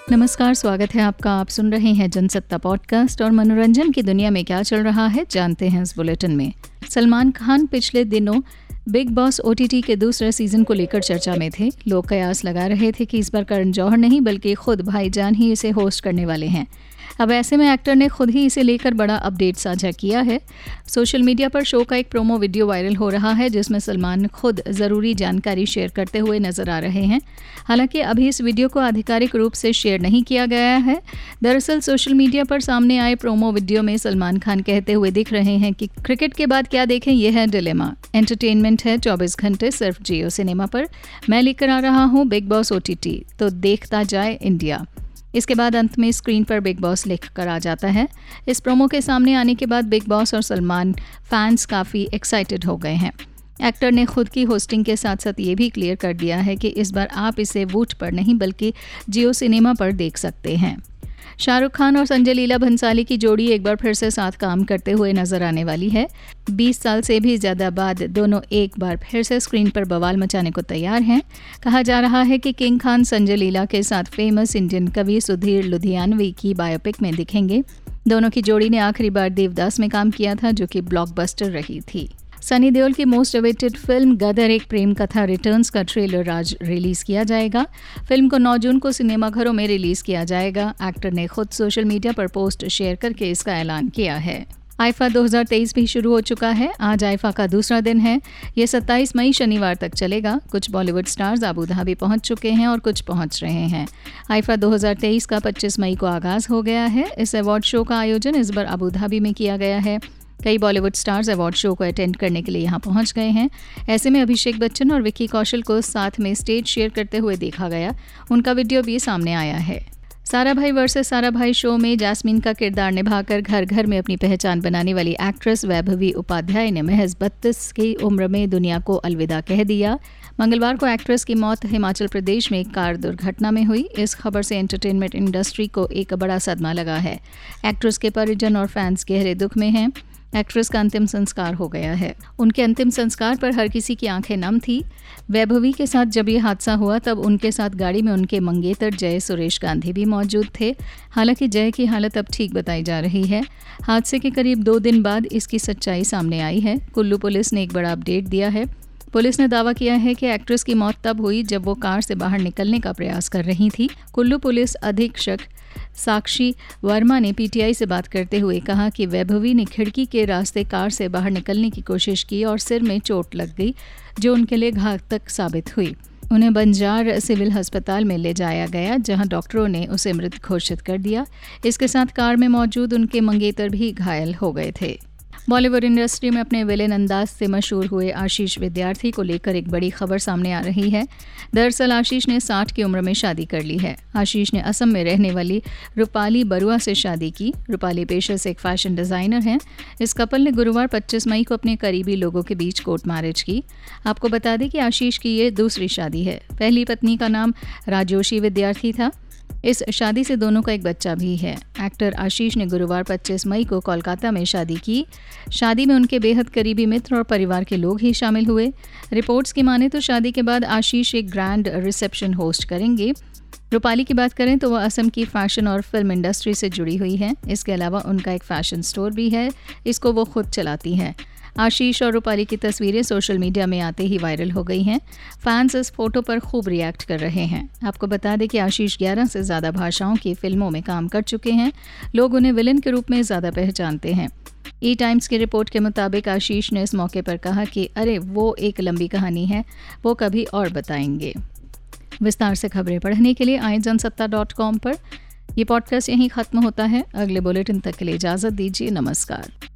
नमस्कार, स्वागत है आपका। आप सुन रहे हैं जनसत्ता पॉडकास्ट और मनोरंजन की दुनिया में क्या चल रहा है जानते हैं इस बुलेटिन में। सलमान खान पिछले दिनों बिग बॉस OTT के दूसरे सीजन को लेकर चर्चा में थे। लोग कयास लगा रहे थे कि इस बार करण जौहर नहीं बल्कि खुद भाईजान ही इसे होस्ट करने वाले हैं। अब ऐसे में एक्टर ने खुद ही इसे लेकर बड़ा अपडेट साझा किया है। सोशल मीडिया पर शो का एक प्रोमो वीडियो वायरल हो रहा है जिसमें सलमान खुद ज़रूरी जानकारी शेयर करते हुए नजर आ रहे हैं। हालांकि अभी इस वीडियो को आधिकारिक रूप से शेयर नहीं किया गया है। दरअसल सोशल मीडिया पर सामने आए प्रोमो वीडियो में सलमान खान कहते हुए दिख रहे हैं कि क्रिकेट के बाद क्या देखें, यह है डिलेमा। एंटरटेनमेंट है 24 घंटे सिर्फ जियो सिनेमा पर। मैं लेकर आ रहा हूँ बिग बॉस OTT, तो देखता जाए इंडिया। इसके बाद अंत में स्क्रीन पर बिग बॉस लिख कर आ जाता है। इस प्रोमो के सामने आने के बाद बिग बॉस और सलमान फैंस काफ़ी एक्साइटेड हो गए हैं। एक्टर ने खुद की होस्टिंग के साथ साथ ये भी क्लियर कर दिया है कि इस बार आप इसे वूट पर नहीं बल्कि जियो सिनेमा पर देख सकते हैं। शाहरुख खान और संजय लीला भंसाली की जोड़ी एक बार फिर से साथ काम करते हुए नजर आने वाली है। 20 साल से भी ज़्यादा बाद दोनों एक बार फिर से स्क्रीन पर बवाल मचाने को तैयार हैं। कहा जा रहा है कि किंग खान संजय लीला के साथ फेमस इंडियन कवि सुधीर लुधियानवी की बायोपिक में दिखेंगे। दोनों की जोड़ी ने आखिरी बार देवदास में काम किया था जो कि ब्लॉकबस्टर रही थी। सनी देओल की मोस्ट अवेटेड फिल्म गदर एक प्रेम कथा रिटर्न्स का ट्रेलर आज रिलीज किया जाएगा। फिल्म को 9 जून को सिनेमाघरों में रिलीज किया जाएगा। एक्टर ने खुद सोशल मीडिया पर पोस्ट शेयर करके इसका ऐलान किया है। आईफा 2023 भी शुरू हो चुका है। आज आईफा का दूसरा दिन है। ये 27 मई शनिवार तक चलेगा। कुछ बॉलीवुड स्टार्स अबू धाबी पहुंच चुके हैं और कुछ पहुंच रहे हैं। आईफा 2023 का 25 मई को आगाज हो गया है। इस अवार्ड शो का आयोजन इस बार अबू धाबी में किया गया है। कई बॉलीवुड स्टार्स अवार्ड शो को अटेंड करने के लिए यहां पहुंच गए हैं। ऐसे में अभिषेक बच्चन और विक्की कौशल को साथ में स्टेज शेयर करते हुए देखा गया। उनका वीडियो भी सामने आया है। सारा भाई वर्सेस सारा भाई शो में जैस्मीन का किरदार निभाकर घर घर में अपनी पहचान बनाने वाली एक्ट्रेस वैभवी उपाध्याय ने महज 32 की उम्र में दुनिया को अलविदा कह दिया। मंगलवार को एक्ट्रेस की मौत हिमाचल प्रदेश में एक कार दुर्घटना में हुई। इस खबर से एंटरटेनमेंट इंडस्ट्री को एक बड़ा सदमा लगा है। एक्ट्रेस के परिजन और फैंस गहरे दुख में हैं। एक्ट्रेस का अंतिम संस्कार हो गया है। उनके अंतिम संस्कार पर हर किसी की आंखें नम थी। वैभवी के साथ जब ये हादसा हुआ तब उनके साथ गाड़ी में उनके मंगेतर जय सुरेश गांधी भी मौजूद थे। हालांकि जय की हालत अब ठीक बताई जा रही है। हादसे के करीब 2 दिन बाद इसकी सच्चाई सामने आई है। कुल्लू पुलिस ने एक बड़ा अपडेट दिया है। पुलिस ने दावा किया है कि एक्ट्रेस की मौत तब हुई जब वो कार से बाहर निकलने का प्रयास कर रही थी। कुल्लू पुलिस अधीक्षक साक्षी वर्मा ने PTI से बात करते हुए कहा कि वैभवी ने खिड़की के रास्ते कार से बाहर निकलने की कोशिश की और सिर में चोट लग गई जो उनके लिए घातक साबित हुई। उन्हें बंजार सिविल अस्पताल में ले जाया गया जहां डॉक्टरों ने उसे मृत घोषित कर दिया। इसके साथ कार में मौजूद उनके मंगेतर भी घायल हो गए थे। बॉलीवुड इंडस्ट्री में अपने विलेन अंदाज से मशहूर हुए आशीष विद्यार्थी को लेकर एक बड़ी खबर सामने आ रही है। दरअसल आशीष ने 60 की उम्र में शादी कर ली है। आशीष ने असम में रहने वाली रूपाली बरुआ से शादी की। रूपाली पेशे से एक फैशन डिज़ाइनर हैं। इस कपल ने गुरुवार 25 मई को अपने करीबी लोगों के बीच कोर्ट मैरिज की। आपको बता दें कि आशीष की ये दूसरी शादी है। पहली पत्नी का नाम राजोशी विद्यार्थी था। इस शादी से दोनों का एक बच्चा भी है। एक्टर आशीष ने गुरुवार 25 मई को कोलकाता में शादी की। शादी में उनके बेहद करीबी मित्र और परिवार के लोग ही शामिल हुए। रिपोर्ट्स की माने तो शादी के बाद आशीष एक ग्रैंड रिसेप्शन होस्ट करेंगे। रूपाली की बात करें तो वह असम की फैशन और फिल्म इंडस्ट्री से जुड़ी हुई हैं। इसके अलावा उनका एक फैशन स्टोर भी है। इसको वो खुद चलाती हैं। आशीष और रूपाली की तस्वीरें सोशल मीडिया में आते ही वायरल हो गई हैं। फैंस इस फोटो पर खूब रिएक्ट कर रहे हैं। आपको बता दें कि आशीष 11 से ज़्यादा भाषाओं की फिल्मों में काम कर चुके हैं। लोग उन्हें विलेन के रूप में ज़्यादा पहचानते हैं। E-टाइम्स की रिपोर्ट के मुताबिक आशीष ने इस मौके पर कहा कि अरे वो एक लंबी कहानी है, वो कभी और बताएंगे। विस्तार से खबरें पढ़ने के लिए आए जनसत्ता.com पर। यह पॉडकास्ट यहीं ख़त्म होता है। अगले बुलेटिन तक के लिए इजाज़त दीजिए। नमस्कार।